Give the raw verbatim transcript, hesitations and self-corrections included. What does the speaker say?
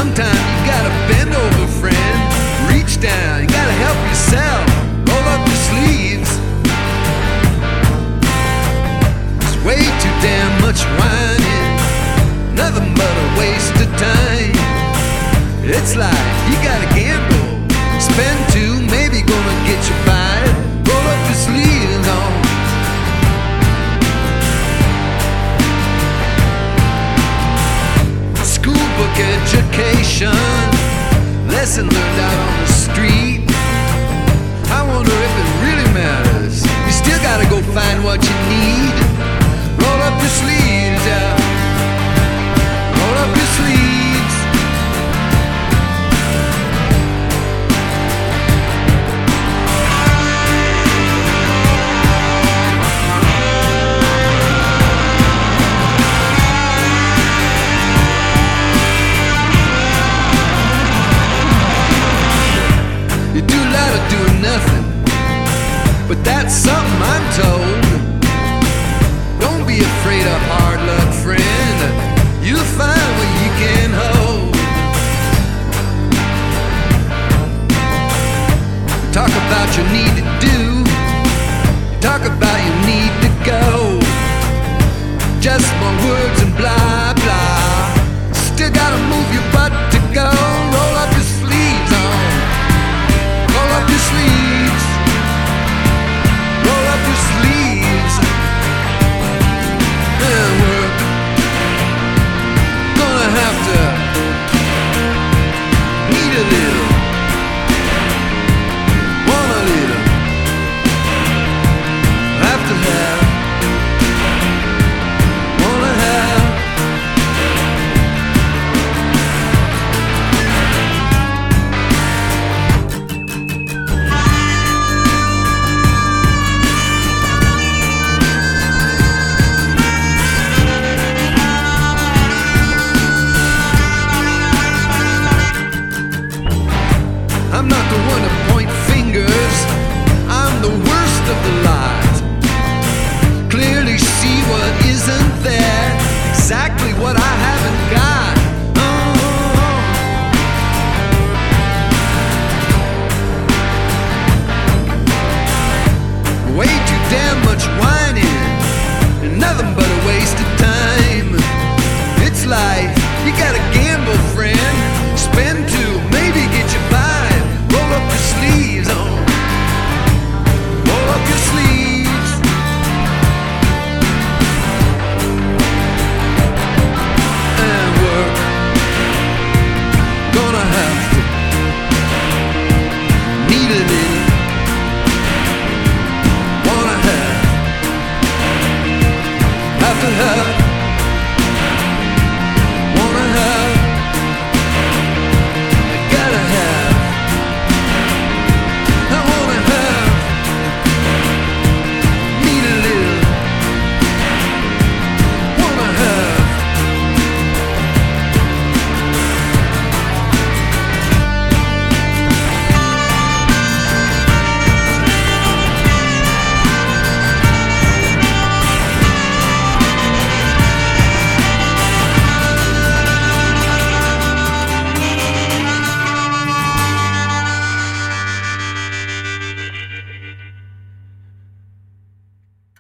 Sometimes you gotta bend over, friend. Reach down, you gotta help yourself. Roll up your sleeves. There's way too damn much whining, nothing but a waste of time. It's like you gotta gamble, spend two, maybe gonna get you five. Roll up your sleeves on. School book education, lesson learned out on the street. I wonder if it really matters. You still gotta go find what you need. Roll up your sleeves, yeah. Roll up your sleeves. You do a lot of doing nothing, but that's something I'm told. Don't be afraid of hard luck, friend. You'll find what you can hold. Talk about your need to do, talk about your need to go. Just more words and blah blah. Still gotta move your butt to go. Roll up your sleeves on. Roll up your sleeves. Roll up your sleeves. And we're gonna have to need a little, want a little, have to have, wanna have. I'm not the one to point fingers, I'm the worst of the lot. Clearly see what isn't there, exactly what I haven't got. Oh. Way too damn much whining, and nothing but a waste of time. It's life, you gotta gamble, friend. Spend two, maybe get you five. Roll up your sleeves on. Roll up your sleeves. And we're gonna have to need a little